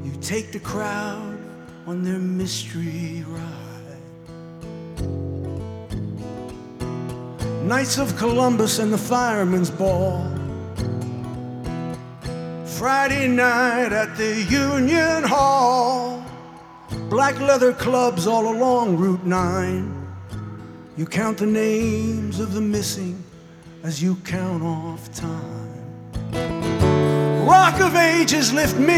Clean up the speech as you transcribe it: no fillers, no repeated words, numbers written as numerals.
You take the crowd on their mystery ride. Knights of Columbus and the Fireman's Ball. Friday night at the Union Hall. Black leather clubs all along Route 9. You count the names of the missing as you count off time. Rock of Ages lift me